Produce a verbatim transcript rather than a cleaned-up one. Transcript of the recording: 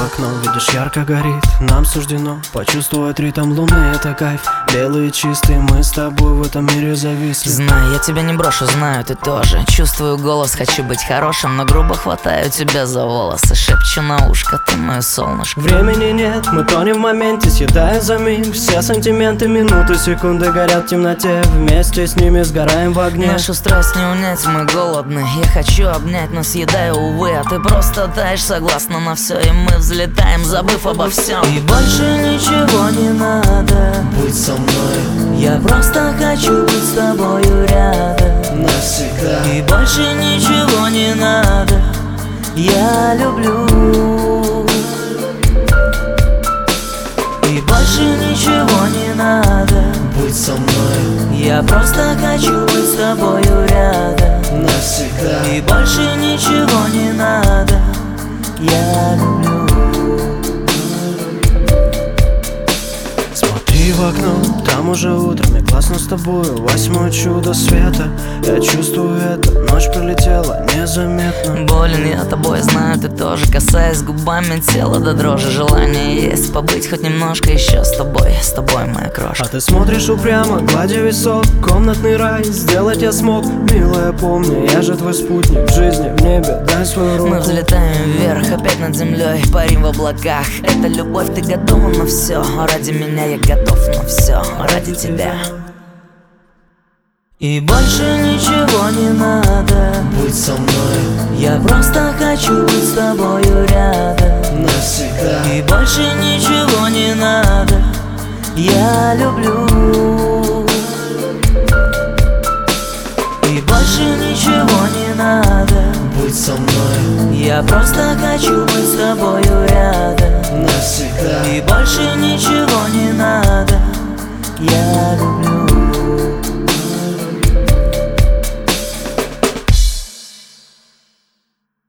окно, видишь, ярко горит. Нам суждено почувствовать ритм луны, это кайф. Белые чистые, мы с тобой в этом мире зависли. Знаю, я тебя не брошу, знаю, ты тоже. Чувствую голос, хочу быть хорошим, но грубо хватаю тебя за волосы. Шепчу на ушко, ты мое солнышко. Времени нет, мы тонем в моменте, съедая за миг. Все сантименты, минуты, секунды горят в темноте. Вместе с ними сгораем в огне. Нашу страсть не унять, мы голодны. Я хочу обнять, но съедаю, увы. А ты просто таешь, согласна на все. И мы взлетаем, забыв обо всем. И больше ничего не надо. Будь со мной, я просто хочу быть с тобою рядом навсегда. И больше ничего не надо. Я люблю. И больше ничего не надо. Будь со мной, я просто хочу быть с тобою рядом навсегда. И больше ничего не надо. Я люблю. Смотри в окно, там уже утро, мне классно с тобою. Восьмое чудо света, я чувствую это. Ночь пролетела незаметно. Болен я тобой, знаю, ты тоже. Касаясь губами тела до дрожи. Желание есть побыть хоть немножко еще с тобой. С тобой, моя крошка. А ты смотришь упрямо, гладя висок. Комнатный рай, сделать я смог. Милая, помни, я же твой спутник в жизни, в небе, дай свою руку. Мы взлетаем вверх, опять над землей, парим в облаках. Это любовь, ты готова на все. Ради меня я готов на все. Ради тебя. И больше ничего не надо. Будь со мной, я просто хочу быть с тобою рядом навсегда. И больше ничего не надо. Я люблю. И больше ничего не надо. Будь со мной, я просто хочу быть с тобою рядом навсегда. И больше ничего не надо. Я люблю.